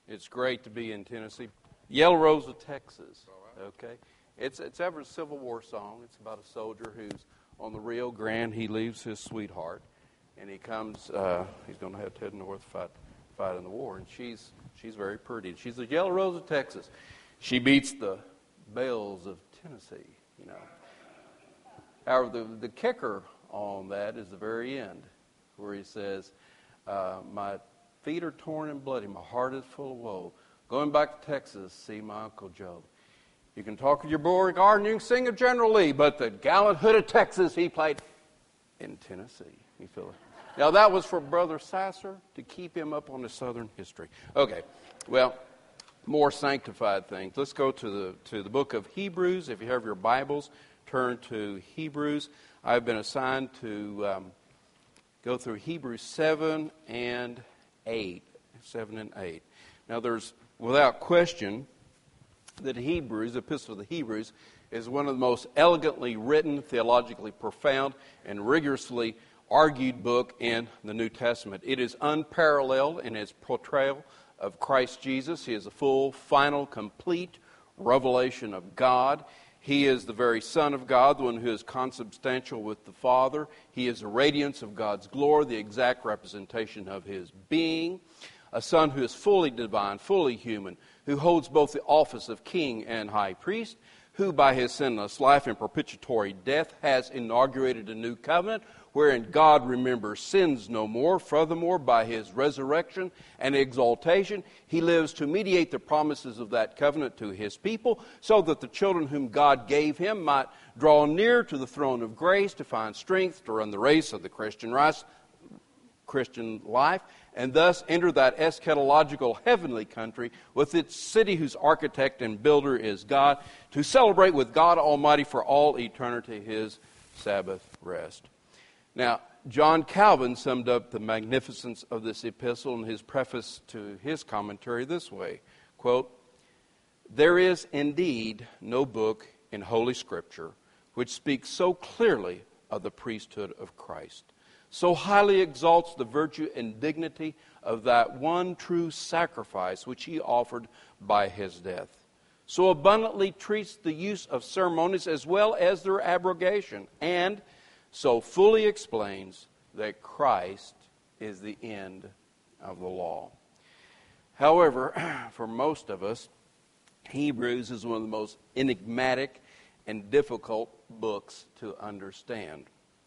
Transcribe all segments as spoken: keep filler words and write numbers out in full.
It's great to be in Tennessee. Yellow Rose of Texas, okay? It's it's ever a Civil War song. It's about a soldier who's on the Rio Grande. He leaves his sweetheart, and he comes, uh, he's going to have to head north to fight, fight in the war, and she's she's very pretty. She's the Yellow Rose of Texas. She beats the Belles of Tennessee, you know. However, the, the kicker on that is the very end, where he says, uh, my feet are torn and bloody, my heart is full of woe. Going back to Texas, see my Uncle Joe. You can talk of your Beauregard and you can sing of General Lee, but the gallant hood of Texas, he played in Tennessee. You feel it? Now, that was for Brother Sasser to keep him up on his Southern history. Okay, well, more sanctified things. Let's go to the to the book of Hebrews. If you have your Bibles, turn to Hebrews. I've been assigned to um, go through Hebrews seven and eight. seven and eight. Now, there's, without question, that Hebrews, the Epistle to the Hebrews, is one of the most elegantly written, theologically profound, and rigorously argued book in the New Testament. It is unparalleled in its portrayal of Christ Jesus. He is a full, final, complete revelation of God. He is the very Son of God, the one who is consubstantial with the Father. He is the radiance of God's glory, the exact representation of His being. A Son who is fully divine, fully human, who holds both the office of King and High Priest, who by His sinless life and propitiatory death has inaugurated a new covenant, wherein God remembers sins no more. Furthermore, by His resurrection and exaltation, He lives to mediate the promises of that covenant to His people, so that the children whom God gave Him might draw near to the throne of grace to find strength to run the race of the Christian race, Christian life, and thus enter that eschatological heavenly country with its city whose architect and builder is God, to celebrate with God Almighty for all eternity His Sabbath rest. Now, John Calvin summed up the magnificence of this epistle in his preface to his commentary this way, quote, "There is indeed no book in Holy Scripture which speaks so clearly of the priesthood of Christ, so highly exalts the virtue and dignity of that one true sacrifice which He offered by His death, so abundantly treats the use of ceremonies as well as their abrogation, and so fully explains that Christ is the end of the law." However, for most of us, Hebrews is one of the most enigmatic and difficult books to understand.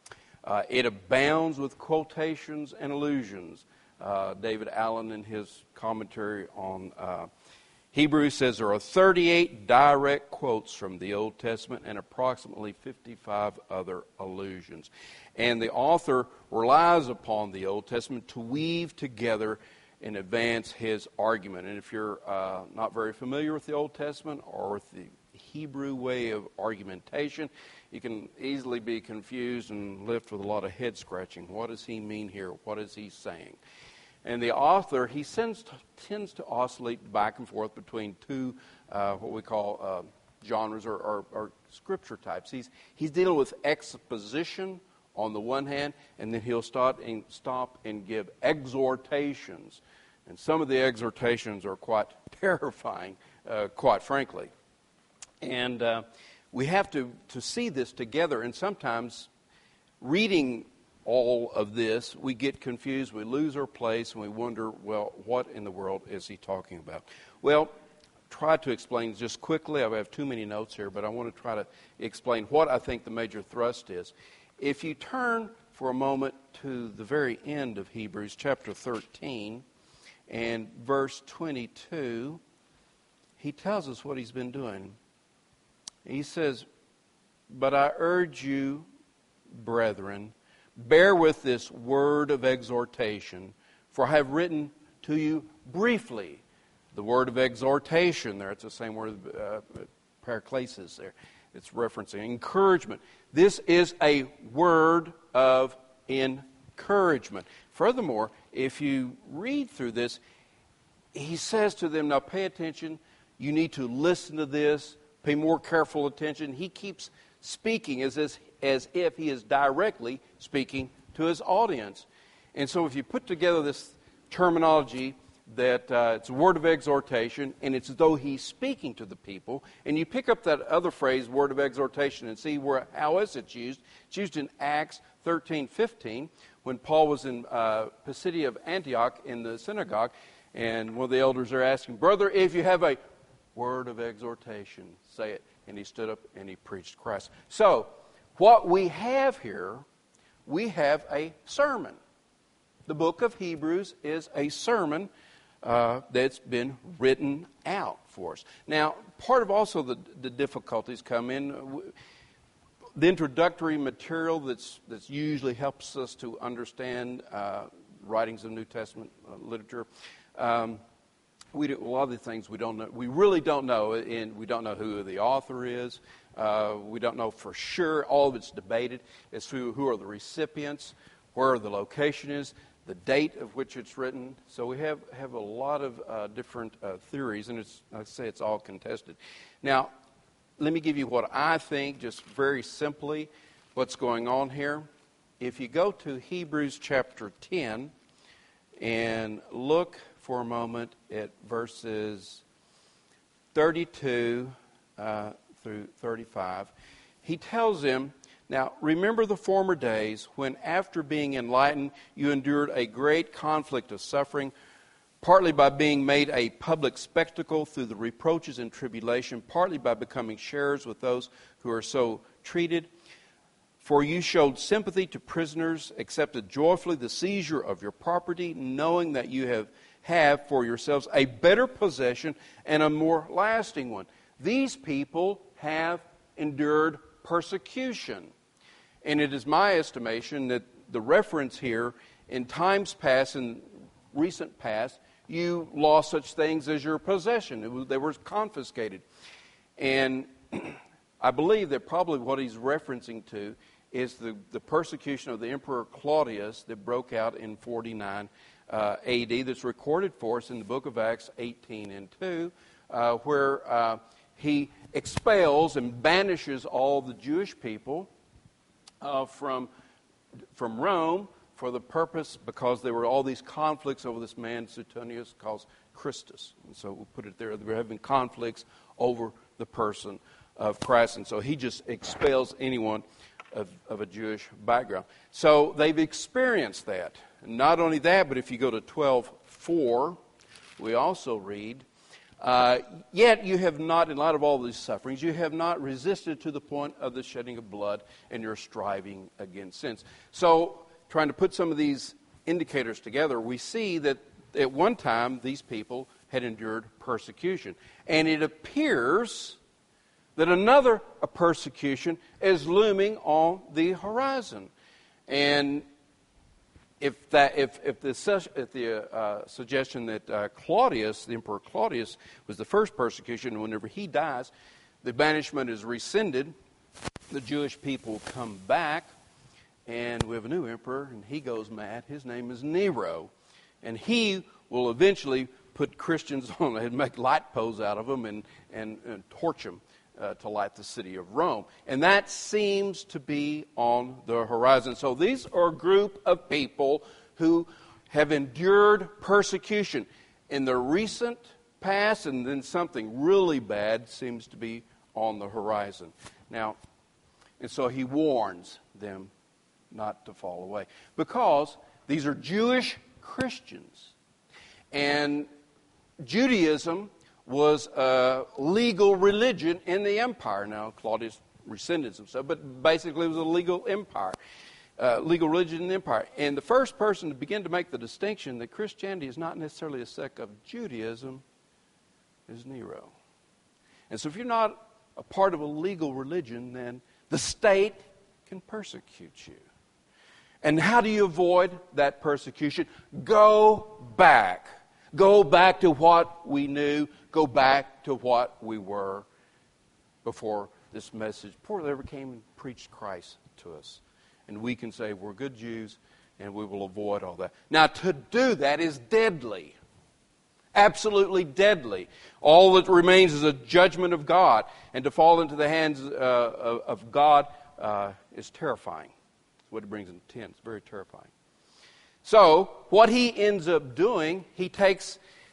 Uh, it abounds with quotations and allusions. Uh, David Allen, in his commentary on uh, Hebrews, says there are thirty-eight direct quotes from the Old Testament and approximately fifty-five other allusions. And the author relies upon the Old Testament to weave together and advance his argument. And if you're uh, not very familiar with the Old Testament or with the Hebrew way of argumentation, you can easily be confused and left with a lot of head scratching. What does he mean here? What is he saying? And the author, he tends to, tends to oscillate back and forth between two, uh, what we call uh, genres or, or, or scripture types. He's he's dealing with exposition on the one hand, and then he'll start and stop and give exhortations. And some of the exhortations are quite terrifying, uh, quite frankly. And uh, we have to, to see this together, and sometimes reading all of this, we get confused, we lose our place, and we wonder, well, what in the world is he talking about? Well, try to explain just quickly. I have too many notes here, but I want to try to explain what I think the major thrust is. If you turn for a moment to the very end of Hebrews chapter thirteen and verse twenty-two, he tells us what he's been doing. He says, "But I urge you, brethren, bear with this word of exhortation, for I have written to you briefly." The word of exhortation there, it's the same word, uh, paraklesis there. It's referencing encouragement. This is a word of encouragement. Furthermore, if you read through this, he says to them, now pay attention, you need to listen to this, pay more careful attention. He keeps speaking as, as, as if he is directly speaking to his audience. And so if you put together this terminology, that uh, it's a word of exhortation, and it's as though he's speaking to the people. And you pick up that other phrase, word of exhortation, and see where how is it used. It's used in Acts thirteen fifteen, when Paul was in uh, Pisidia of Antioch in the synagogue, and one of the elders are asking, brother, if you have a word of exhortation, say it. And he stood up and he preached Christ. So, what we have here, we have a sermon. The book of Hebrews is a sermon uh, that's been written out for us. Now, part of also the, the difficulties come in. The introductory material that's that's usually helps us to understand uh, writings of New Testament uh, literature. Um, we do, a lot of the things we don't know. We really don't know, and we don't know who the author is. Uh, we don't know for sure. All of it's debated as to who are the recipients, where the location is, the date of which it's written. So we have, have a lot of uh, different uh, theories, and it's, like I say, it's all contested. Now, let me give you what I think, just very simply, what's going on here. If you go to Hebrews chapter ten and look for a moment at verses thirty-two uh, through thirty-five, he tells him, now, remember the former days when, after being enlightened, you endured a great conflict of suffering, partly by being made a public spectacle through the reproaches and tribulation, partly by becoming sharers with those who are so treated. For you showed sympathy to prisoners, accepted joyfully the seizure of your property, knowing that you have, have for yourselves a better possession and a more lasting one. These people have endured persecution. And it is my estimation that the reference here, in times past, in recent past, you lost such things as your possession. It was, they were confiscated. And I believe that probably what he's referencing to is the, the persecution of the Emperor Claudius that broke out in forty-nine uh, A D that's recorded for us in the book of Acts eighteen and two, uh, where uh, he expels and banishes all the Jewish people uh, from, from Rome for the purpose, because there were all these conflicts over this man, Suetonius, called Christus. And so we'll put it there. They were having conflicts over the person of Christ. And so he just expels anyone of, of a Jewish background. So they've experienced that. And not only that, but if you go to twelve four, we also read, Uh, yet you have not, in light of all these sufferings, you have not resisted to the point of the shedding of blood, and you're striving against sins. So, trying to put some of these indicators together, we see that at one time these people had endured persecution. And it appears that another a persecution is looming on the horizon. And If that, if if the if the uh, suggestion that uh, Claudius, the Emperor Claudius, was the first persecution, and whenever he dies, the banishment is rescinded, the Jewish people come back, and we have a new emperor, and he goes mad. His name is Nero, and he will eventually put Christians on and make light poles out of them and and, and torch them uh, to light the city of Rome, and that seems to be on the horizon. So these are a group of people who have endured persecution in the recent past, and then something really bad seems to be on the horizon. Now, and so he warns them not to fall away, because these are Jewish Christians, and Judaism was a legal religion in the empire. Now, Claudius rescinded some stuff, but basically it was a legal empire, uh, legal religion in the empire. And the first person to begin to make the distinction that Christianity is not necessarily a sect of Judaism is Nero. And so if you're not a part of a legal religion, then the state can persecute you. And how do you avoid that persecution? Go back. Go back to what we knew. Go back to what we were before this message, before they ever came and preached Christ to us. And we can say we're good Jews and we will avoid all that. Now, to do that is deadly. Absolutely deadly. All that remains is a judgment of God. And to fall into the hands uh, of, of God uh, is terrifying. That's what it brings in ten. It's very terrifying. So, what he ends up doing, he takes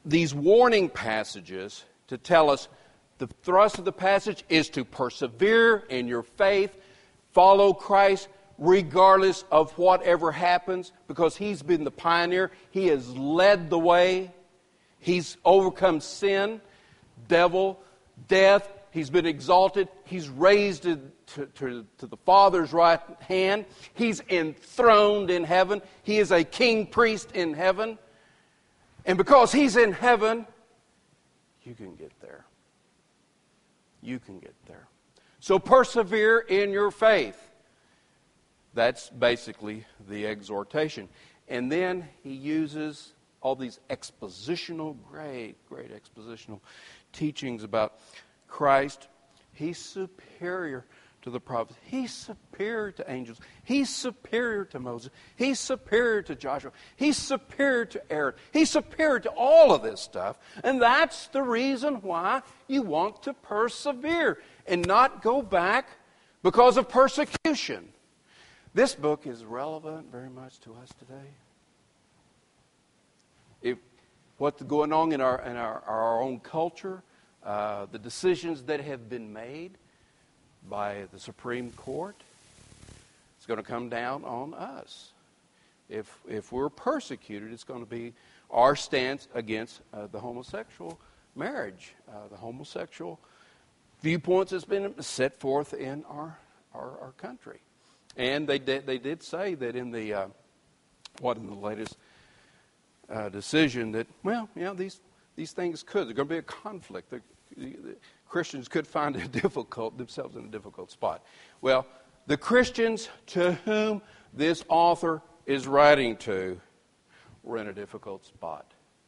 these warning passages to tell us the thrust of the passage is to persevere in your faith, follow Christ regardless of whatever happens, because He's been the pioneer. He has led the way. He's overcome sin, devil, death. He's been exalted. He's raised to, to, to the Father's right hand. He's enthroned in heaven. He is a king priest in heaven. And because He's in heaven, you can get there. You can get there. So persevere in your faith. That's basically the exhortation. And then he uses all these expositional, great, great expositional teachings about Christ. He's superior to the prophets. He's superior to angels. He's superior to Moses. He's superior to Joshua. He's superior to Aaron. He's superior to all of this stuff. And that's the reason why you want to persevere and not go back because of persecution. This book is relevant very much to us today. If what's going on in our in our, our own culture, uh, the decisions that have been made by the Supreme Court, it's going to come down on us. If if we're persecuted, it's going to be our stance against uh, the homosexual marriage, uh, the homosexual viewpoints that's been set forth in our our, our country. And they did they did say that in the uh, what in the latest uh, decision that, well, you know, these these things could, there's going to be a conflict. The, the, the Christians could find it difficult themselves in a difficult spot. Well, the Christians to whom this author is writing to were in a difficult spot,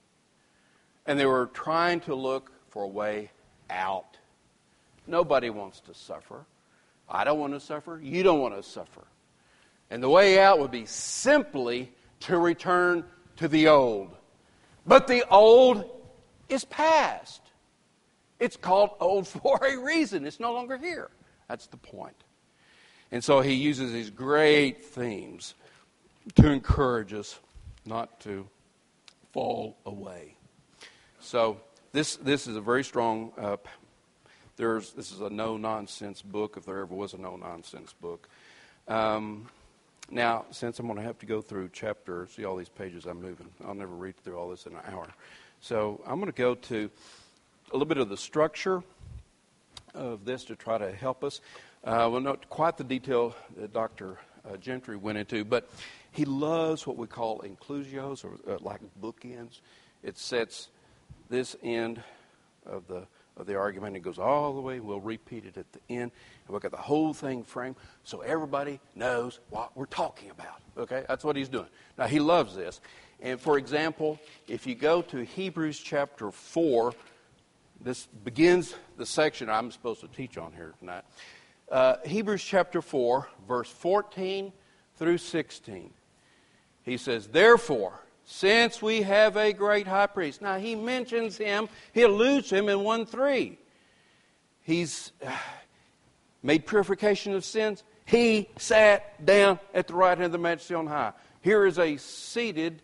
and they were trying to look for a way out. Nobody wants to suffer. I don't want to suffer. You don't want to suffer. And the way out would be simply to return to the old. But the old is past. It's called old for a reason. It's no longer here. That's the point. And so he uses these great themes to encourage us not to fall away. So this this is a very strong uh, There's, this is a no-nonsense book, if there ever was a no-nonsense book. Um, now, since I'm going to have to go through chapter, see all these pages I'm moving. I'll never read through all this in an hour. So I'm going to go to a little bit of the structure of this to try to help us. Uh, well, not quite the detail that Doctor Uh, Gentry went into, but he loves what we call inclusios, or uh, like bookends. It sets this end of the of the argument. It goes all the way. We'll repeat it at the end. And we'll get the whole thing framed so everybody knows what we're talking about. Okay? That's what he's doing. Now, he loves this. And, for example, if you go to Hebrews chapter four, this begins the section I'm supposed to teach on here tonight. Uh, Hebrews chapter four, verse fourteen through sixteen. He says, therefore, since we have a great high priest. Now, he mentions him, he alludes to him in one three. He's uh, made purification of sins. He sat down at the right hand of the Majesty on high. Here is a seated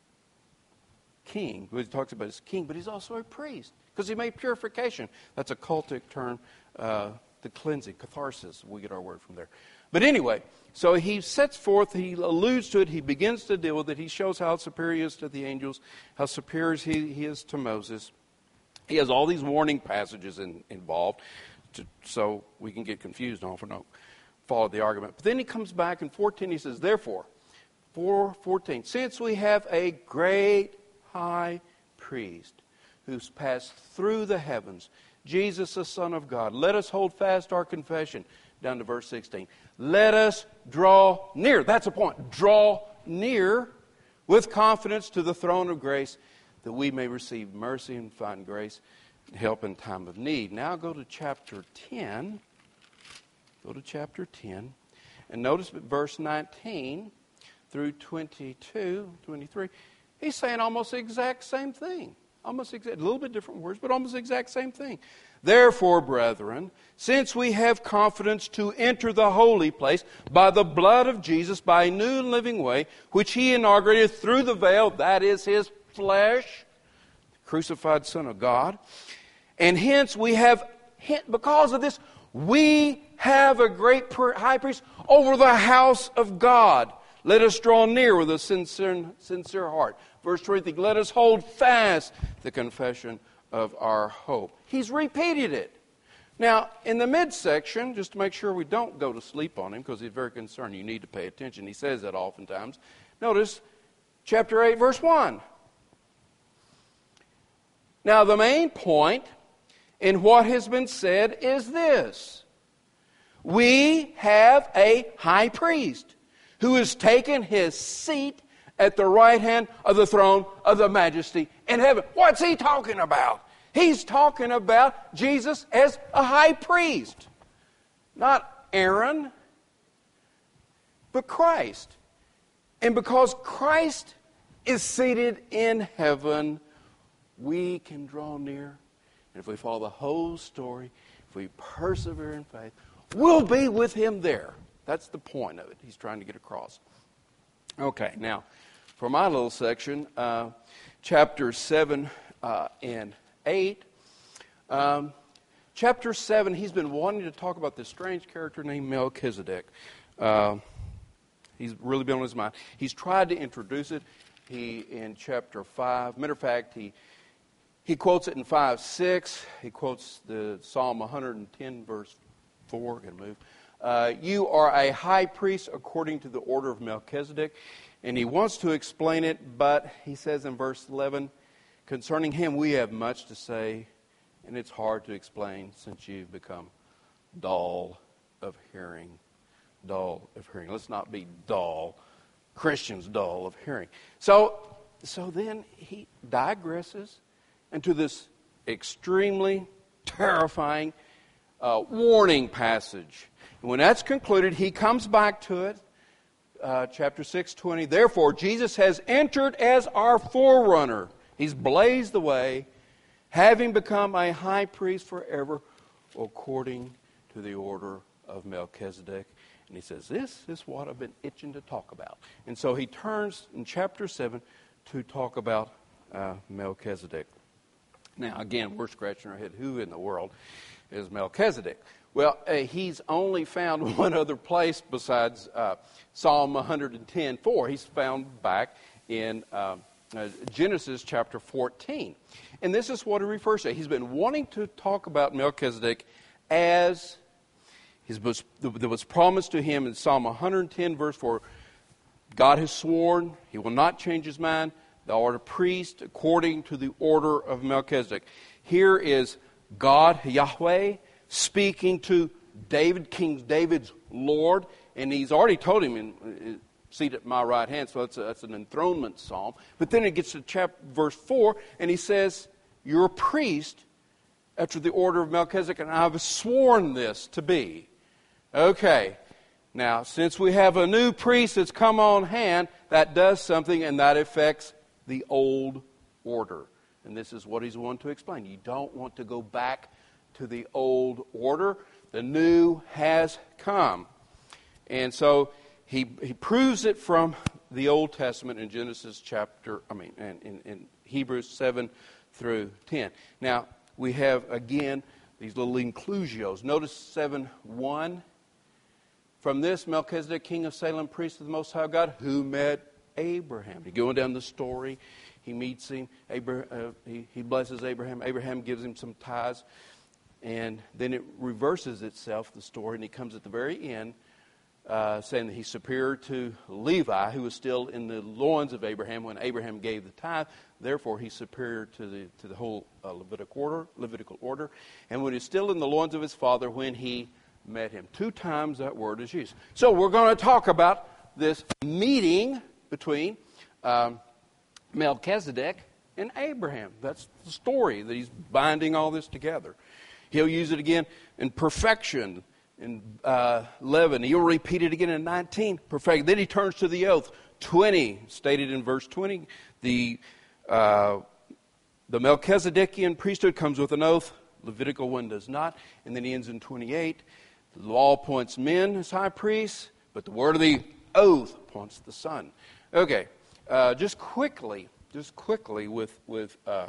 king. He talks about his king, but he's also a priest because he made purification. That's a cultic term, uh, the cleansing, catharsis. We get our word from there. But anyway, so he sets forth, he alludes to it, he begins to deal with it. He shows how superior he is to the angels, how superior he, he is to Moses. He has all these warning passages in, involved, to, so we can get confused on if we don't follow the argument. But then he comes back in fourteen, he says, therefore, four fourteen, since we have a great high priest who's passed through the heavens, Jesus, the Son of God, let us hold fast our confession. Down to verse sixteen. Let us draw near. That's the point. Draw near with confidence to the throne of grace that we may receive mercy and find grace and help in time of need. Now go to chapter ten. Go to chapter ten. And notice verse nineteen through twenty-two, twenty-three. He's saying almost the exact same thing. Almost exact, a little bit different words, but almost the exact same thing. Therefore, brethren, since we have confidence to enter the holy place by the blood of Jesus, by a new and living way, which he inaugurated through the veil, that is his flesh. crucified Son of God. And hence we have, because of this, we have a great high priest over the house of God. Let us draw near with a sincere, sincere heart. Verse twenty, let us hold fast the confession of our hope. He's repeated it. Now, in the midsection, just to make sure we don't go to sleep on him, because he's very concerned, you need to pay attention. He says that oftentimes. Notice chapter eight, verse one. Now, the main point in what has been said is this. We have a high priest who has taken his seat at the right hand of the throne of the majesty in heaven. What's he talking about? He's talking about Jesus as a high priest. Not Aaron, but Christ. And because Christ is seated in heaven, we can draw near. And if we follow the whole story, if we persevere in faith, we'll be with him there. That's the point of it he's trying to get across. Okay, now, for my little section, uh, chapter seven uh, and eight. Um, chapter seven, he's been wanting to talk about this strange character named Melchizedek. Uh, he's really been on his mind. He's tried to introduce it. He, in chapter five, matter of fact, he he quotes it in five six. He quotes the Psalm one hundred ten, verse four. Got to move. Uh, you are a high priest according to the order of Melchizedek. And he wants to explain it, but he says in verse eleven, concerning him we have much to say, and it's hard to explain since you've become dull of hearing. Dull of hearing. Let's not be dull. Christians dull of hearing. So, so then he digresses into this extremely terrifying uh, warning passage. And when that's concluded, he comes back to it. Uh, chapter six twenty. Therefore, Jesus has entered as our forerunner. He's blazed the way, having become a high priest forever, according to the order of Melchizedek. And he says, this is what I've been itching to talk about. And so he turns in chapter seven to talk about uh, Melchizedek. Now, again, we're scratching our head. Who in the world is Melchizedek? Well, uh, he's only found one other place besides uh, Psalm one hundred ten four. He's found back in uh, uh, Genesis chapter fourteen. And this is what he refers to. He's been wanting to talk about Melchizedek as his, that was promised to him in Psalm one hundred ten verse four. God has sworn he will not change his mind. Thou art a priest according to the order of Melchizedek. Here is God, Yahweh, speaking to David, King David's Lord, and he's already told him, in, seated at my right hand, so that's, a, that's an enthronement psalm. But then it gets to chapter, verse four, and he says, you're a priest after the order of Melchizedek, and I've sworn this to be. Okay, now, since we have a new priest that's come on hand, that does something, and that affects the old order. And this is what he's wanting to explain. You don't want to go back to the old order. The new has come. And so he he proves it from the Old Testament in Genesis chapter, I mean, in, in, in Hebrews seven through ten. Now, we have, again, these little inclusios. Notice seven one. From this, Melchizedek, king of Salem, priest of the Most High God, who met Abraham. He's going down the story. He meets him. Abraham, uh, he, he blesses Abraham. Abraham gives him some tithes. And then it reverses itself, the story, and he comes at the very end uh, saying that he's superior to Levi, who was still in the loins of Abraham when Abraham gave the tithe. Therefore, he's superior to the to the whole uh, Levitical order, Levitical order. And when he's still in the loins of his father, when he met him. Two times that word is used. So we're going to talk about this meeting between um, Melchizedek and Abraham. That's the story that he's binding all this together. He'll use it again in perfection in uh, eleven. He'll repeat it again in nineteen. Perfect. Then he turns to the oath. twenty, stated in verse twenty. The, uh, the Melchizedekian priesthood comes with an oath. Levitical one does not. And then he ends in twenty-eight. The law appoints men as high priests, but the word of the oath appoints the Son. Okay, uh, just quickly, just quickly with with uh,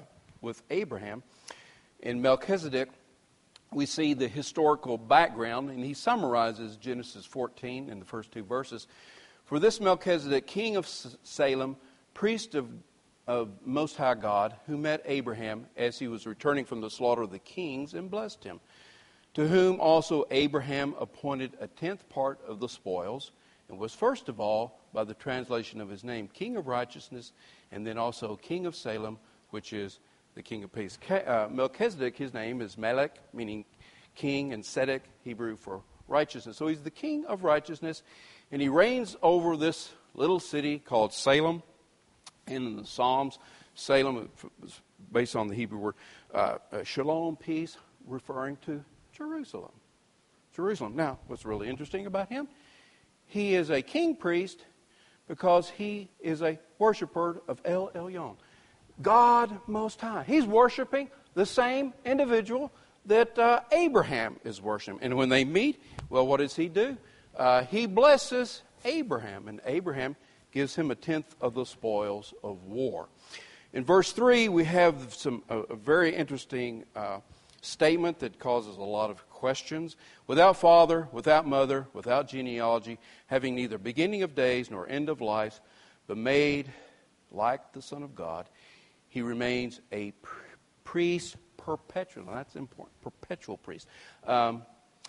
with Abraham. In Melchizedek, we see the historical background, and he summarizes Genesis fourteen in the first two verses. For this Melchizedek, king of Salem, priest of, of Most High God, who met Abraham as he was returning from the slaughter of the kings and blessed him, to whom also Abraham appointed a tenth part of the spoils, and was first of all, by the translation of his name, King of Righteousness, and then also King of Salem, which is the King of Peace. Uh, Melchizedek, his name is Melech, meaning king, and Sedek, Hebrew for righteousness. So he's the King of Righteousness, and he reigns over this little city called Salem. And in the Psalms, Salem is based on the Hebrew word uh, uh, shalom, peace, referring to Jerusalem. Jerusalem. Now, what's really interesting about him? He is a king priest because he is a worshiper of El Elyon, God Most High. He's worshiping the same individual that uh, Abraham is worshiping. And when they meet, well, what does he do? Uh, he blesses Abraham, and Abraham gives him a tenth of the spoils of war. In verse three, we have some a, a very interesting uh, statement that causes a lot of questions. Without father, without mother, without genealogy, having neither beginning of days nor end of life, but made like the Son of God, he remains a priest perpetual. That's important. Perpetual priest. Um,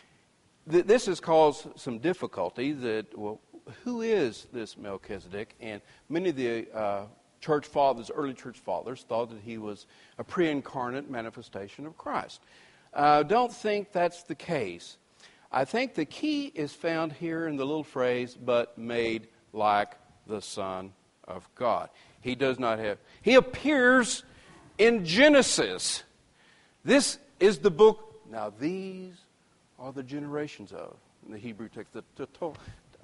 th- this has caused some difficulty. That well, who is this Melchizedek? And many of the uh, church fathers, early church fathers, thought that he was a pre-incarnate manifestation of Christ. I uh, don't think that's the case. I think the key is found here in the little phrase, but made like the Son of God. He does not have... He appears in Genesis. This is the book... Now, these are the generations of... In the Hebrew text, the... the um,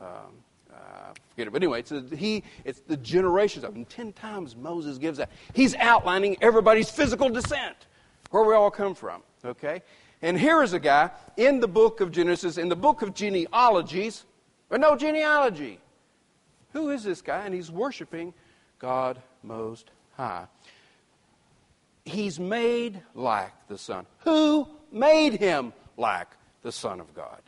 uh, forget it. But anyway, it's, a, he, it's the generations of... And ten times Moses gives that. He's outlining everybody's physical descent, where we all come from. Okay? And here is a guy in the book of Genesis, in the book of genealogies, but no genealogy. Who is this guy? And he's worshiping God Most High. He's made like the Son. Who made him like the Son of God?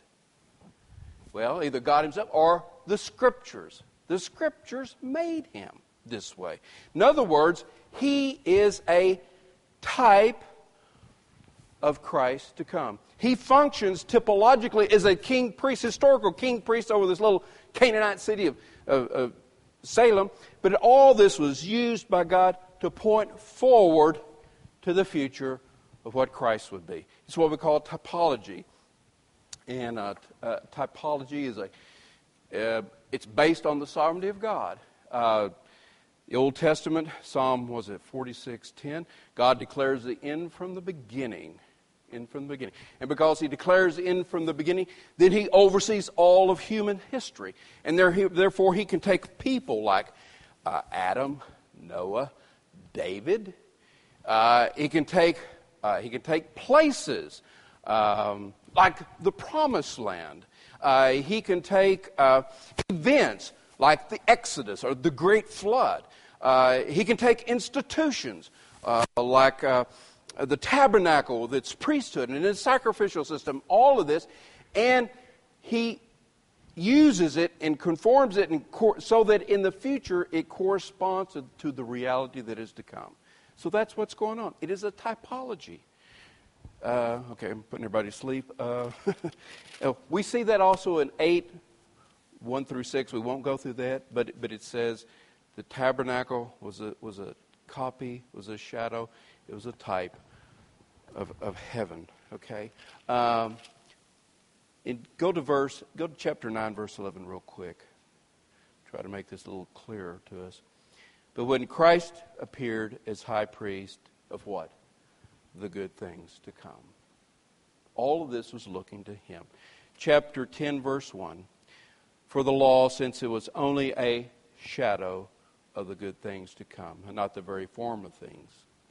Well, either God himself or the Scriptures. The Scriptures made him this way. In other words, he is a type of Christ to come. He functions typologically as a king priest, historical king priest over this little Canaanite city of, of, of Salem. But all this was used by God to point forward to the future of what Christ would be. It's what we call typology. And uh, uh, typology is a, uh, it's based on the sovereignty of God. Uh, the Old Testament, Psalm, was it forty-six ten? God declares the end from the beginning. In from the beginning. And because he declares in from the beginning, then he oversees all of human history. And there, he, therefore he can take people like uh, Adam, Noah, David. Uh, he can take uh, he can take places um, like the Promised Land. Uh, he can take uh, events like the Exodus or the Great Flood. Uh, he can take institutions uh, like uh, the tabernacle, that's priesthood, and its sacrificial system, all of this, and he uses it and conforms it in cor- so that in the future it corresponds to, to the reality that is to come. So that's what's going on. It is a typology. Uh, okay, I'm putting everybody to sleep. Uh, we see that also in eight, one through six. We won't go through that, but but it says the tabernacle was a was a copy, was a shadow. It was a type of, of heaven, okay? Um, and go to verse, go to chapter nine, verse eleven real quick. Try to make this a little clearer to us. But when Christ appeared as high priest of what? The good things to come. All of this was looking to him. Chapter ten, verse one. For the law, since it was only a shadow of the good things to come, and not the very form of things.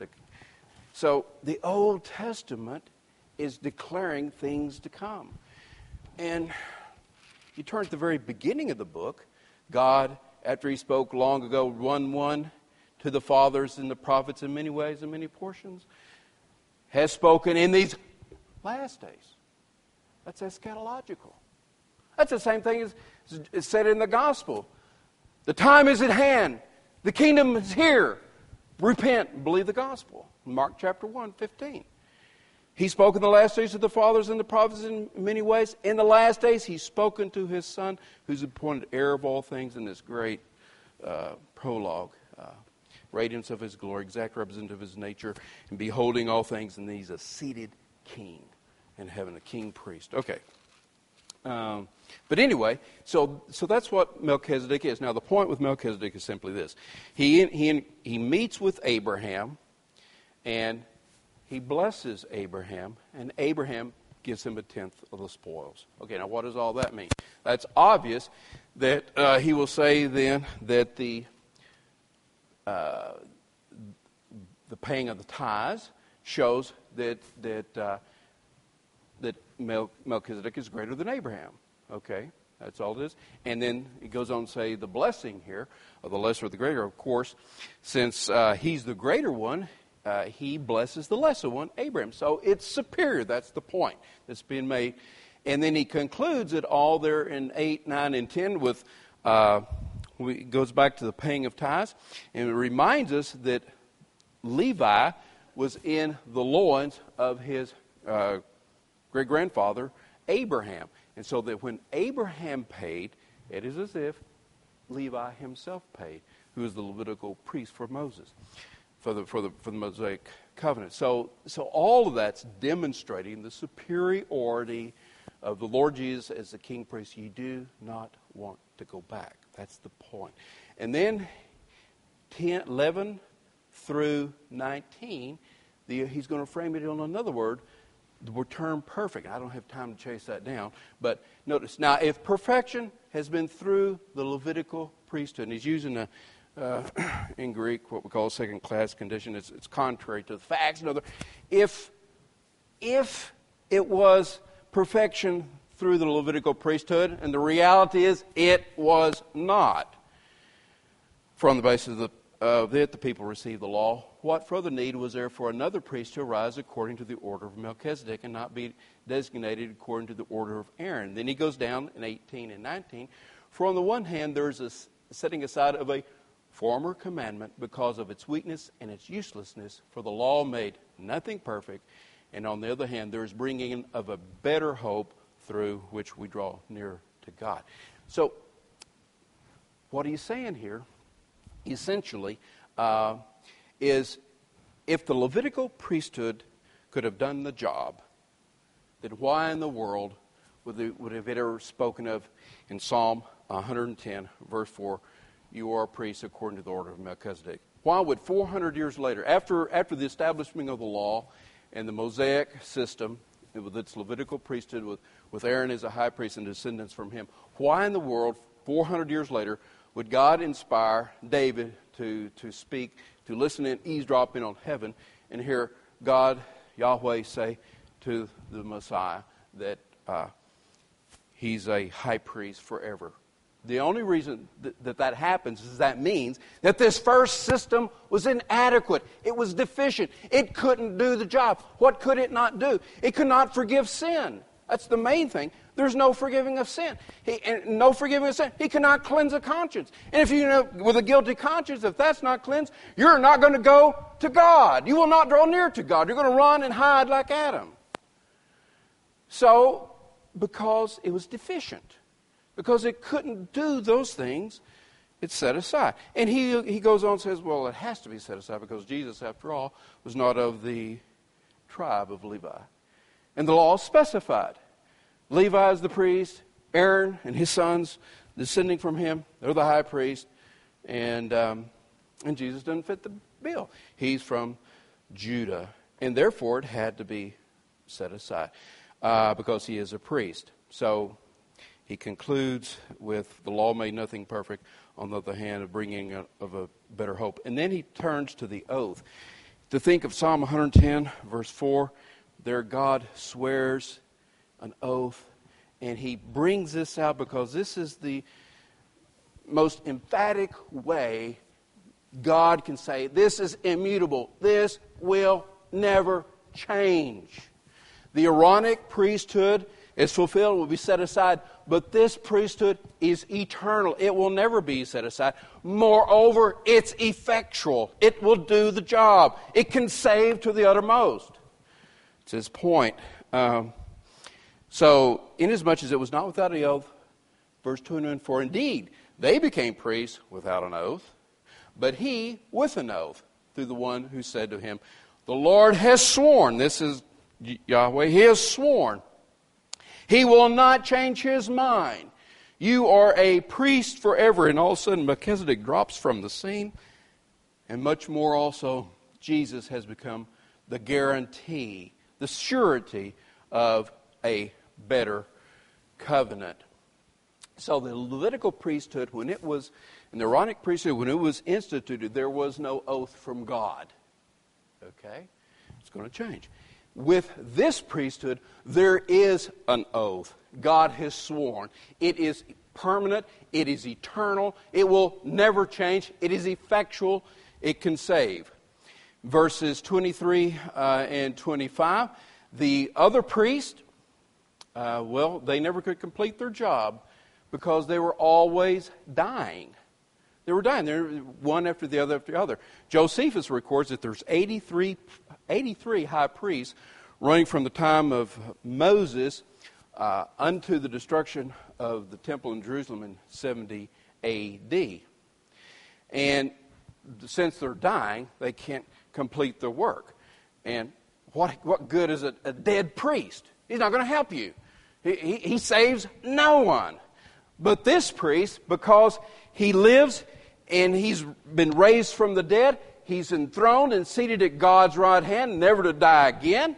So the Old Testament is declaring things to come. And you turn to the very beginning of the book, God, after he spoke long ago, one one, to the fathers and the prophets in many ways and many portions, has spoken in these last days. That's eschatological. That's the same thing as is said in the gospel. The time is at hand. The kingdom is here. Repent and believe the gospel. Mark chapter one, fifteen. He spoke in the last days to the fathers and the prophets in many ways. In the last days, He's spoken to His Son, who's appointed heir of all things, in this great uh, prologue. Uh, radiance of His glory, exact representative of His nature, and beholding all things, and He's a seated king in heaven, a king priest. Okay. Um, but anyway, so so that's what Melchizedek is. Now, the point with Melchizedek is simply this. He, he, he meets with Abraham, and he blesses Abraham, and Abraham gives him a tenth of the spoils. Okay, now what does all that mean? That's obvious that uh, he will say then that the uh, the paying of the tithes shows that that uh, that Mel- Melchizedek is greater than Abraham. Okay, that's all it is. And then he goes on to say the blessing here, of the lesser of the greater, of course, since uh, he's the greater one, uh, he blesses the lesser one, Abraham. So it's superior. That's the point that's being made. And then he concludes it all there in eight, nine, and ten with, uh, it goes back to the paying of tithes, and it reminds us that Levi was in the loins of his uh, great-grandfather, Abraham. And so that when Abraham paid, it is as if Levi himself paid, who is the Levitical priest for Moses, for the for the for the Mosaic covenant. So so all of that's demonstrating the superiority of the Lord Jesus as the king priest. You do not want to go back. That's the point. And then ten, eleven through nineteen, the, he's going to frame it on another word, the term perfect. I don't have time to chase that down. But notice, now if perfection has been through the Levitical priesthood, and he's using a, uh, in Greek what we call a second-class condition. It's, it's contrary to the facts. Another, if if it was perfection through the Levitical priesthood, and the reality is it was not, for on the basis of the of it, the people received the law. What further need was there for another priest to arise according to the order of Melchizedek and not be designated according to the order of Aaron? Then he goes down in eighteen and nineteen. For on the one hand, there is a setting aside of a former commandment because of its weakness and its uselessness, for the law made nothing perfect. And on the other hand, there is bringing in of a better hope through which we draw near to God. So, what he's saying here, essentially, uh, is if the Levitical priesthood could have done the job, then why in the world would, they, would have it ever spoken of in Psalm one hundred ten, verse four, you are a priest according to the order of Melchizedek? Why would four hundred years later, after, after the establishment of the law and the Mosaic system, with its Levitical priesthood, with, with Aaron as a high priest and descendants from him, why in the world, four hundred years later, would God inspire David to, to speak, to listen and eavesdrop in on heaven, and hear God, Yahweh, say to the Messiah that uh, he's a high priest forever? The only reason that, that that happens is that means that this first system was inadequate. It was deficient. It couldn't do the job. What could it not do? It could not forgive sin. That's the main thing. There's no forgiving of sin. He, and no forgiving of sin. He cannot cleanse a conscience. And if you know, with a guilty conscience, if that's not cleansed, you're not going to go to God. You will not draw near to God. You're going to run and hide like Adam. So, because it was deficient, because it couldn't do those things, it's set aside. And he he goes on and says, well, it has to be set aside because Jesus, after all, was not of the tribe of Levi. And the law specified. Levi is the priest, Aaron and his sons descending from him, they're the high priest, and um, and Jesus doesn't fit the bill. He's from Judah, and therefore it had to be set aside uh, because he is a priest. So he concludes with the law made nothing perfect, on the other hand, of bringing a, of a better hope. And then he turns to the oath. To think of Psalm one hundred ten, verse four, there God swears an oath, and he brings this out because this is the most emphatic way God can say, this is immutable. This will never change. The Aaronic priesthood is fulfilled, will be set aside, but this priesthood is eternal. It will never be set aside. Moreover, it's effectual. It will do the job. It can save to the uttermost. It's his point. Um, so, inasmuch as it was not without an oath, verse twenty-four, indeed, they became priests without an oath, but he with an oath, through the one who said to him, the Lord has sworn, this is Yahweh, he has sworn, he will not change his mind. You are a priest forever. And all of a sudden, Melchizedek drops from the scene. And much more also, Jesus has become the guarantee, the surety of a better covenant. So the Levitical priesthood, when it was, and the Aaronic priesthood, when it was instituted, there was no oath from God. Okay? It's going to change. With this priesthood, there is an oath. God has sworn. It is permanent. It is eternal. It will never change. It is effectual. It can save. Verses twenty-three uh, and twenty-five. The other priest, uh, well, they never could complete their job because they were always dying. They were dying. They were one after the other after the other. Josephus records that there's eighty-three, eighty-three high priests running from the time of Moses uh, unto the destruction of the temple in Jerusalem in seventy A D. And since they're dying, they can't complete their work. And what what good is a, a dead priest? He's not going to help you. He, he, he saves no one. But this priest, because he lives and he's been raised from the dead, he's enthroned and seated at God's right hand, never to die again.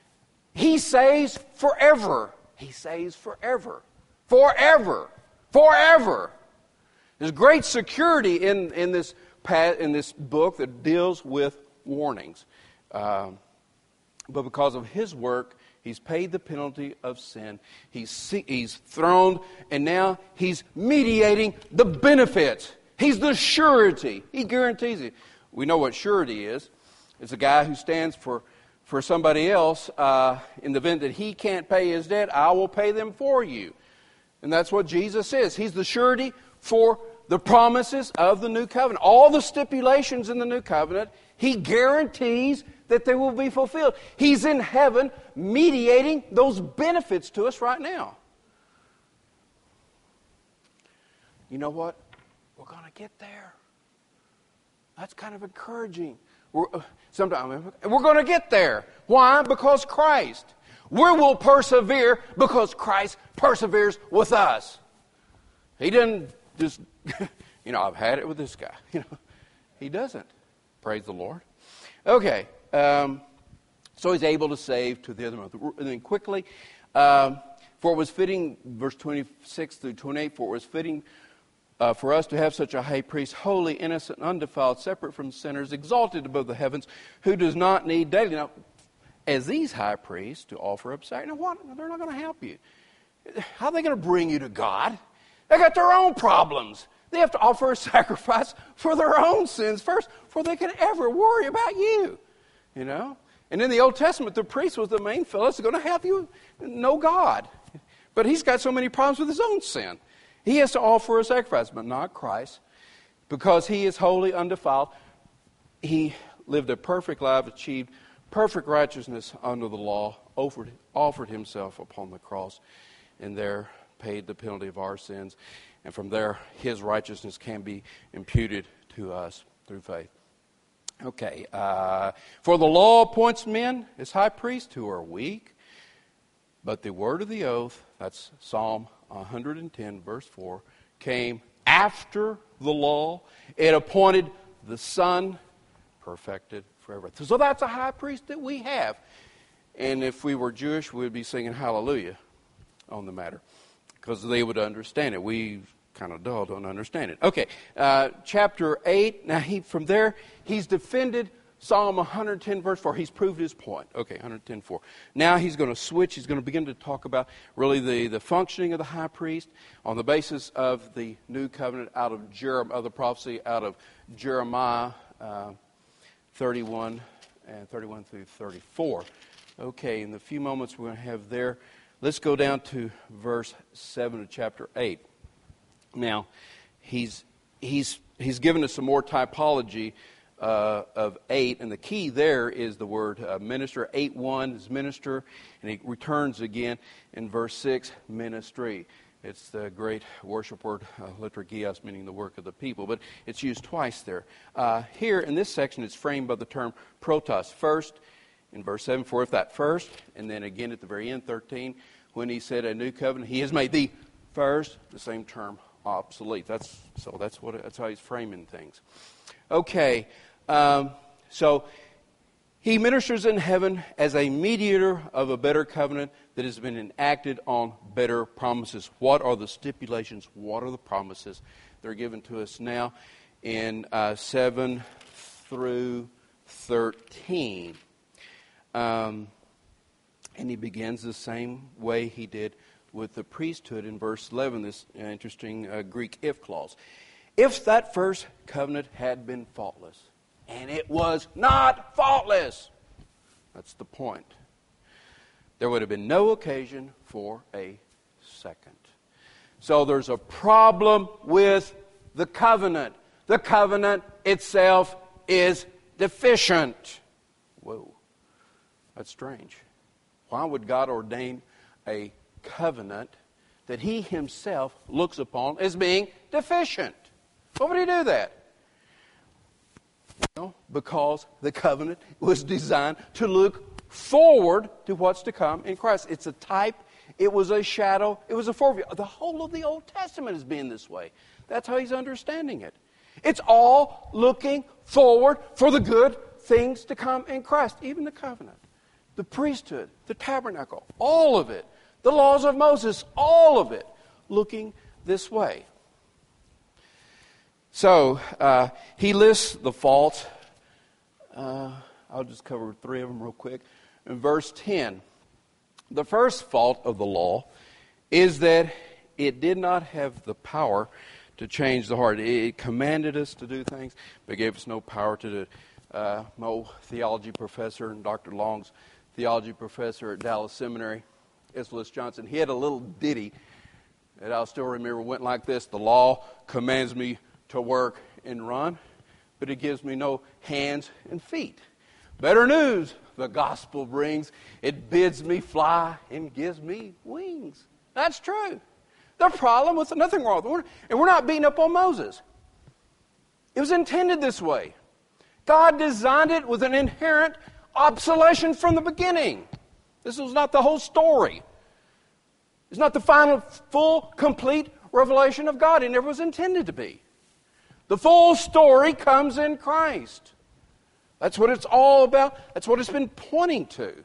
He saves forever. He saves forever. Forever. Forever. There's great security in, in, this, in this book that deals with warnings. Um, but because of his work, he's paid the penalty of sin. He's, he's throned, and now he's mediating the benefits. He's the surety. He guarantees it. We know what surety is. It's a guy who stands for, for somebody else. Uh, in the event that he can't pay his debt, I will pay them for you. And that's what Jesus is. He's the surety for the promises of the new covenant. All the stipulations in the new covenant, he guarantees that they will be fulfilled. He's in heaven mediating those benefits to us right now. You know what? We're going to get there. That's kind of encouraging. We're, uh, sometimes we're going to get there. Why? Because Christ. We will persevere because Christ perseveres with us. He doesn't just, you know, I've had it with this guy. You know, he doesn't. Praise the Lord. Okay. Um, so he's able to save to the other month. And then quickly, um, for it was fitting, verse twenty-six through twenty-eight, for it was fitting uh, for us to have such a high priest, holy, innocent, undefiled, separate from sinners, exalted above the heavens, who does not need daily. Now, as these high priests to offer up sacrifice, now what? They're not going to help you. How are they going to bring you to God? They got their own problems. They have to offer a sacrifice for their own sins first before they can ever worry about you. You know? And in the Old Testament, the priest was the main fellow that's going to help you know God. But he's got so many problems with his own sin. He has to offer a sacrifice, but not Christ. Because he is holy, undefiled. He lived a perfect life, achieved perfect righteousness under the law, offered, offered himself upon the cross, and there paid the penalty of our sins. And from there, his righteousness can be imputed to us through faith. Okay, uh, for the law appoints men as high priests who are weak, but the word of the oath, that's Psalm one hundred ten, verse four, came after the law. It appointed the Son, perfected forever. So that's a high priest that we have. And if we were Jewish, we'd be singing hallelujah on the matter, because they would understand it. We kind of dull, don't understand it. Okay, uh, chapter eight. Now, he from there, he's defended Psalm one hundred ten, verse four. He's proved his point. Okay, one hundred ten, four. Now he's going to switch. He's going to begin to talk about really the, the functioning of the high priest on the basis of the new covenant out of Jeremiah, of the prophecy out of Jeremiah uh, thirty-one and thirty-one through thirty-four. Okay, in the few moments we're going to have there, let's go down to verse seven of chapter eight. Now, he's he's he's given us some more typology Uh, of eight, and the key there is the word uh, minister. eight one is minister, and he returns again in verse six, ministry. It's the great worship word, uh, liturgias, meaning the work of the people, but it's used twice there. Uh, here in this section, it's framed by the term protos. First, in verse seven, for if that first, and then again at the very end, thirteen, when he said a new covenant, he has made the first, the same term, obsolete. That's so. That's what. That's how he's framing things. Okay. Um, so he ministers in heaven as a mediator of a better covenant that has been enacted on better promises. What are the stipulations? What are the promises? They're given to us now in uh, seven through thirteen. Um, and he begins the same way he did with the priesthood in verse eleven, this interesting uh, Greek if clause. If that first covenant had been faultless, and it was not faultless, that's the point, there would have been no occasion for a second. So there's a problem with the covenant. The covenant itself is deficient. Whoa, that's strange. Why would God ordain a covenant that he himself looks upon as being deficient? Why would he do that? Well, because the covenant was designed to look forward to what's to come in Christ. It's a type, it was a shadow, it was a foreview. The whole of the Old Testament is being this way. That's how he's understanding it. It's all looking forward for the good things to come in Christ. Even the covenant, the priesthood, the tabernacle, all of it. The laws of Moses, all of it, looking this way. So, uh, he lists the faults. Uh, I'll just cover three of them real quick. In verse ten, the first fault of the law is that it did not have the power to change the heart. It commanded us to do things, but gave us no power to do it. Uh, my old theology professor and Doctor Long's theology professor at Dallas Seminary, Islis Johnson, he had a little ditty that I'll still remember, went like this: the law commands me to work and run, but it gives me no hands and feet. Better news the gospel brings. It bids me fly and gives me wings. That's true. The problem with nothing wrong with it, and we're not beating up on Moses. It was intended this way. God designed it with an inherent obsolescence from the beginning. This was not the whole story. It's not the final, full, complete revelation of God. It never was intended to be. The full story comes in Christ. That's what it's all about. That's what it's been pointing to.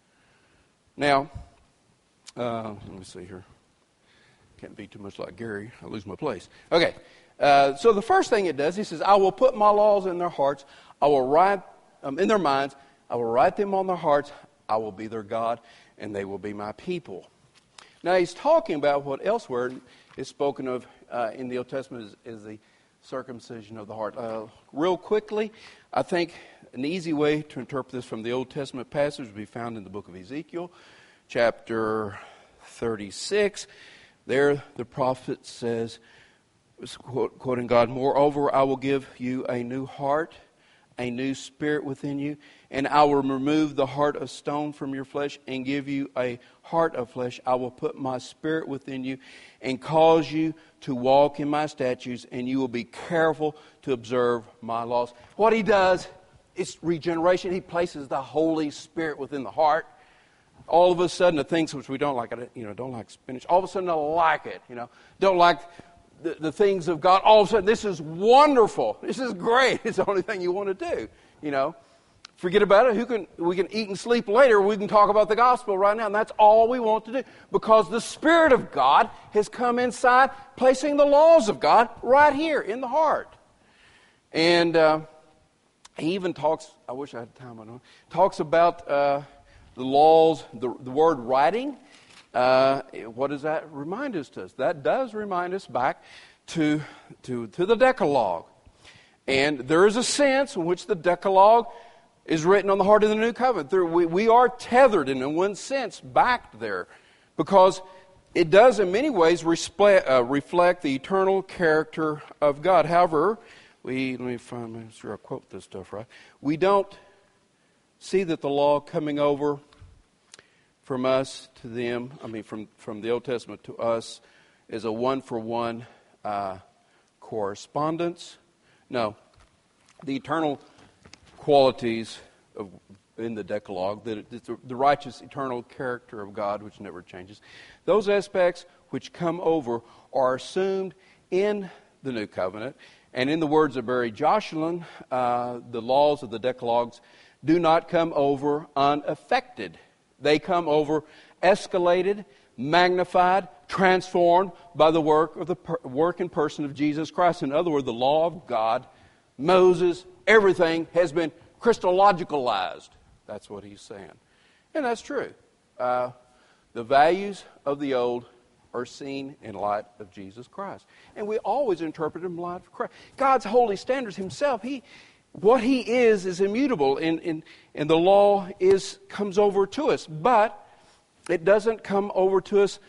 Now, uh, let me see here. Can't be too much like Gary. I'll lose my place. Okay. Uh, so the first thing it does, he says, I will put my laws in their hearts. I will write um, in their minds. I will write them on their hearts. I will be their God, and they will be my people. Now, he's talking about what elsewhere is spoken of uh, in the Old Testament as, as the circumcision of the heart. Uh, real quickly, I think an easy way to interpret this from the Old Testament passage would be found in the book of Ezekiel, chapter thirty-six. There, the prophet says, quoting God, moreover, I will give you a new heart, a new spirit within you, and I will remove the heart of stone from your flesh and give you a heart of flesh. I will put my spirit within you and cause you to walk in my statutes, and you will be careful to observe my laws. What he does is regeneration. He places the Holy Spirit within the heart. All of a sudden, the things which we don't like, you know, don't like spinach, all of a sudden I like it, you know, don't like the, the things of God. All of a sudden, this is wonderful. This is great. It's the only thing you want to do, you know. Forget about it. Who can we can eat and sleep later. We can talk about the gospel right now. And that's all we want to do. Because the Spirit of God has come inside, placing the laws of God right here in the heart. And uh, he even talks, I wish I had time, I don't know, talks about uh, the laws, the, the word writing. Uh, what does that remind us to us? That does remind us back to, to, to the Decalogue. And there is a sense in which the Decalogue is written on the heart of the new covenant. There, we, we are tethered in one sense back there because it does in many ways reflect, uh, reflect the eternal character of God. However, we, let me find, make sure I quote this stuff right. We don't see that the law coming over from us to them, I mean from, from the Old Testament to us, is a one-for-one uh, correspondence. No, the eternal qualities of, in the Decalogue, the, the, the righteous eternal character of God which never changes, those aspects which come over are assumed in the New Covenant. And in the words of Barry Jocelyn, uh, the laws of the Decalogues do not come over unaffected. They come over escalated, magnified, transformed by the work of the per- work and person of Jesus Christ. In other words, the law of God, Moses, everything has been Christologicalized. That's what he's saying. And that's true. Uh, the values of the old are seen in light of Jesus Christ. And we always interpret them in light of Christ. God's holy standards himself, he, what he is is immutable, and, and, and the law is comes over to us. But it doesn't come over to us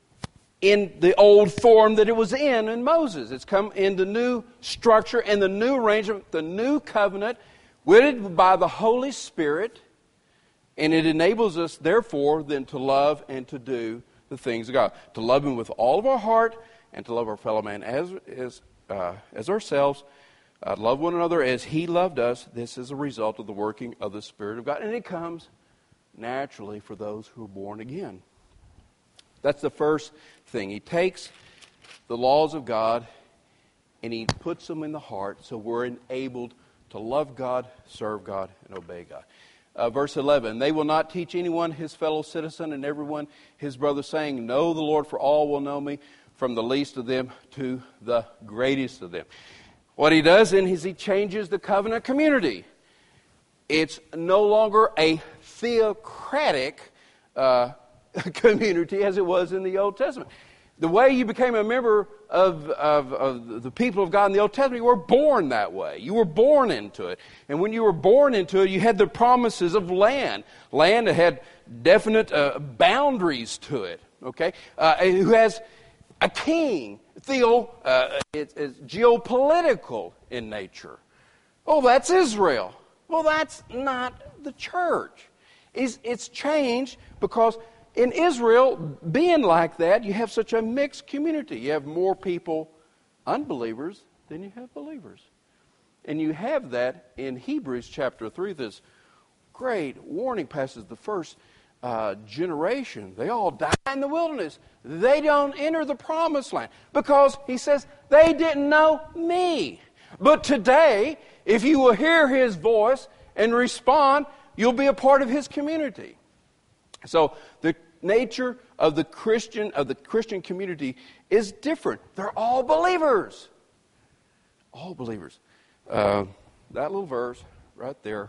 in the old form that it was in in Moses. It's come in the new structure and the new arrangement, the new covenant, witted by the Holy Spirit, and it enables us, therefore, then to love and to do the things of God. To love Him with all of our heart and to love our fellow man as, as, uh, as ourselves. Uh, love one another as He loved us. This is a result of the working of the Spirit of God. And it comes naturally for those who are born again. That's the first thing. He takes the laws of God and He puts them in the heart so we're enabled to love God, serve God, and obey God. Uh, verse eleven, they will not teach anyone his fellow citizen and everyone his brother, saying, know the Lord, for all will know me, from the least of them to the greatest of them. What he does then is he changes the covenant community. It's no longer a theocratic uh, community as it was in the Old Testament. The way you became a member of, of, of the people of God in the Old Testament, you were born that way. You were born into it. And when you were born into it, you had the promises of land. Land that had definite uh, boundaries to it, okay? Uh, who has a king. Theo, uh, it, it's geopolitical in nature. Oh, that's Israel. Well, that's not the church. It's, it's changed because in Israel, being like that, you have such a mixed community. You have more people, unbelievers, than you have believers. And you have that in Hebrews chapter three, this great warning passage. The first uh, generation, they all die in the wilderness. They don't enter the promised land because, he says, they didn't know me. But today, if you will hear His voice and respond, you'll be a part of His community. So the nature of the Christian of the Christian community is different. They're all believers. All believers. Uh, that little verse right there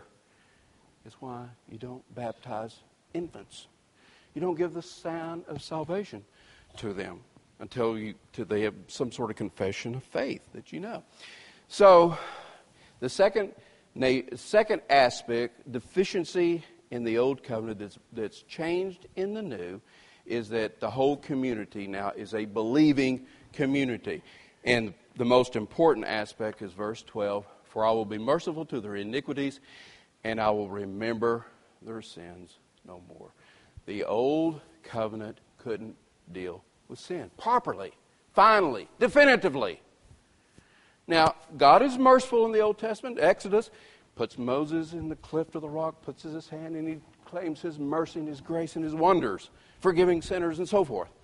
is why you don't baptize infants. You don't give the sign of salvation to them until you till they have some sort of confession of faith that you know. So the second second aspect, deficiency in the old covenant that's, that's changed in the new, is that the whole community now is a believing community. And the most important aspect is verse twelve, for I will be merciful to their iniquities, and I will remember their sins no more. The old covenant couldn't deal with sin properly, finally, definitively. Now, God is merciful in the Old Testament. Exodus puts Moses in the cliff of the rock, puts his hand, and he claims His mercy and His grace and His wonders, forgiving sinners and so forth.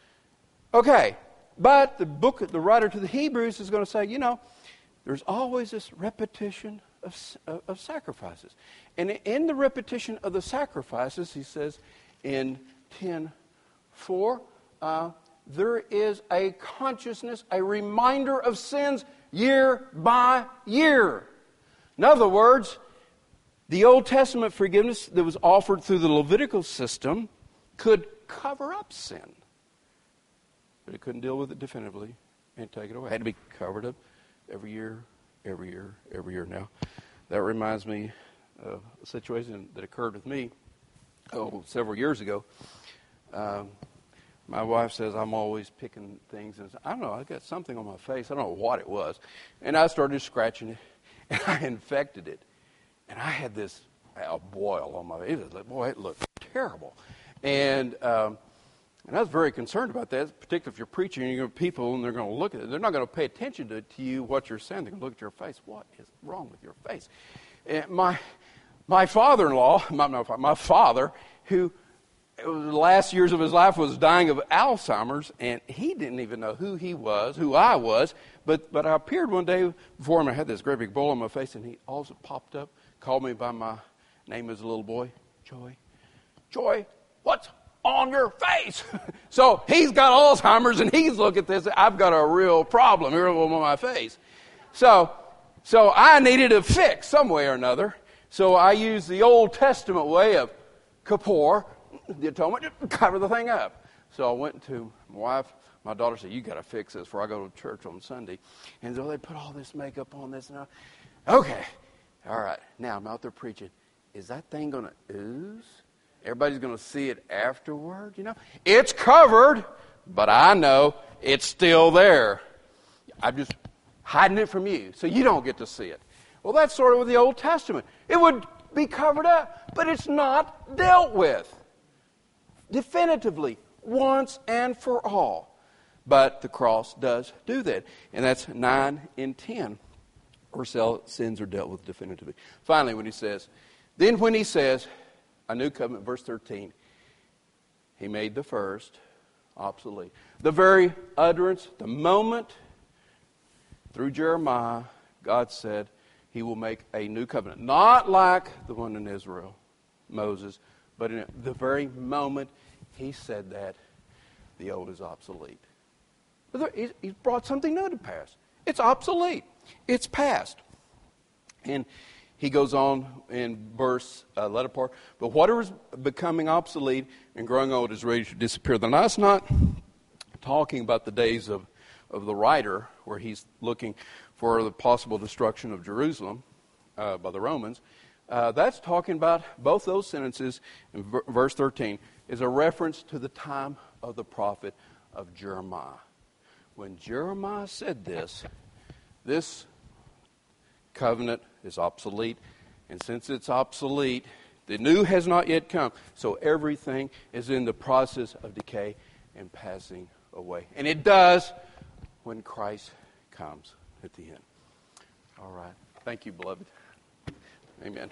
Okay, but the book, the writer to the Hebrews is going to say, you know, there's always this repetition of, of, of sacrifices. And in the repetition of the sacrifices, he says in ten four, uh, there is a consciousness, a reminder of sins year by year. In other words, the Old Testament forgiveness that was offered through the Levitical system could cover up sin. But it couldn't deal with it definitively and take it away. It had to be covered up every year, every year, every year. Now, that reminds me of a situation that occurred with me oh, several years ago. Um, my wife says I'm always picking things. And I don't know, I got something on my face. I don't know what it was. And I started scratching it, and I infected it. And I had this a boil on my face. It was like, boy, it looked terrible. And um, and I was very concerned about that, particularly if you're preaching and you're people and they're going to look at it. They're not going to pay attention to, to you, what you're saying. They're going to look at your face. What is wrong with your face? And my my father-in-law, my, my father, who it was the last years of his life was dying of Alzheimer's, and he didn't even know who he was, who I was. But but I appeared one day before him. I had this great big bowl on my face, and he also popped up, called me by my name as a little boy, Joy. Joy, what's on your face? So he's got Alzheimer's, and he's looking at this. I've got a real problem here on my face. So, so I needed a fix some way or another. So I used the Old Testament way of Kippur, the atonement, to cover the thing up. So I went to my wife. My daughter said, "You got to fix this before I go to church on Sunday." And so they put all this makeup on this and I, okay, all right. Now I'm out there preaching. Is that thing going to ooze? Everybody's going to see it afterward, you know. It's covered, but I know it's still there. I'm just hiding it from you, so you don't get to see it. Well, that's sort of with the Old Testament. It would be covered up, but it's not dealt with definitively once and for all. But the cross does do that, and that's nine in ten. Or sins are dealt with definitively. Finally, when he says, then when he says, a new covenant, verse thirteen, he made the first obsolete. The very utterance, the moment through Jeremiah, God said he will make a new covenant. Not like the one in Israel, Moses, but in the very moment he said that, the old is obsolete. He's brought something new to pass. It's obsolete. It's past. And he goes on in verse uh, latter part, but whatever is becoming obsolete and growing old is ready to disappear. Now that's not talking about the days of, of the writer where he's looking for the possible destruction of Jerusalem uh, by the Romans. Uh, that's talking about both those sentences in v- verse thirteen is a reference to the time of the prophet of Jeremiah. When Jeremiah said this, this covenant is obsolete, and since it's obsolete, the new has not yet come. So everything is in the process of decay and passing away. And it does when Christ comes at the end. All right. Thank you, beloved. Amen.